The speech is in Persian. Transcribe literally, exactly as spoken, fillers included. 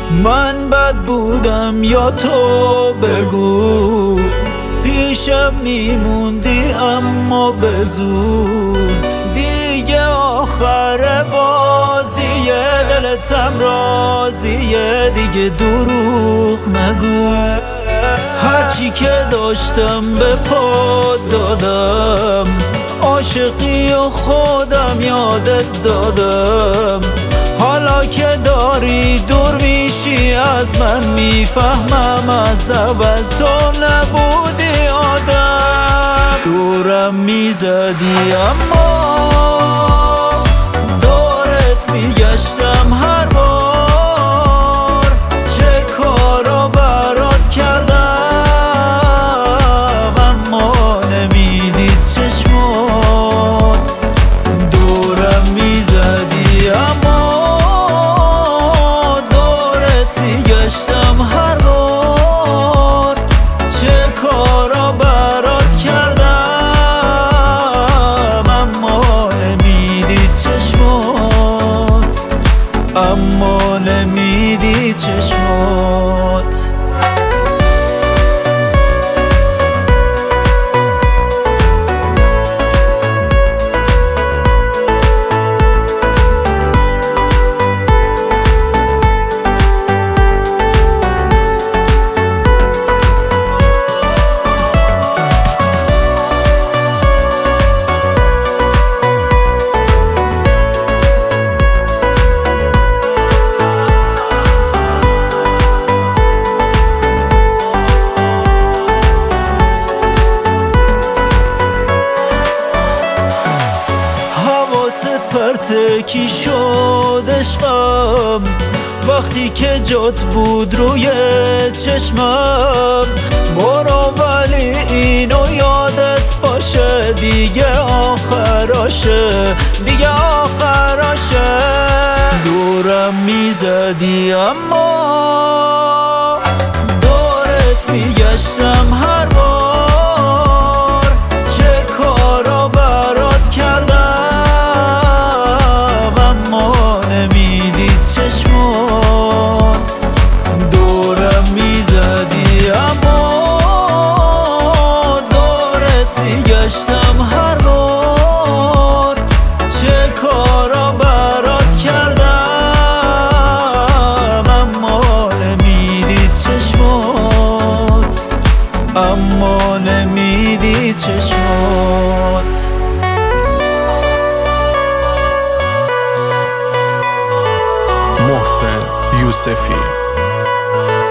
من بد بودم یا تو بگو، پیشم میموندی اما به زور. دیگه آخر بازیه، دلتم راضیه، دیگه دروغ نگو. هرچی که داشتم به پات دادم، عاشقی و خودم یادت دادم. حالا که داری دور میشی از من، میفهمم از اول تو نبودی آدم. دورم میزدی اما دورت میگشتم هر بار. چه کارا برات کردم اما نمیدید چشمات. دورم میزدی اما گشتم هر بار. چه کارا برات کردم اما نمیدی چشمات، اما نمیدی چشمات. پرتکی شد عشقم وقتی که جات بود روی چشمم. برو ولی اینو یادت باشه، دیگه آخراشه، دیگه آخراشه. دورم میزدی اما دورت میگشتم هر بار. چه کارا برات کردم چشمات. دورم میزدی اما دورت میگشتم هر بار. چه کارا برات کردم اما نمیدی چشمات، اما نمیدی چشمات. محسن یوسفی.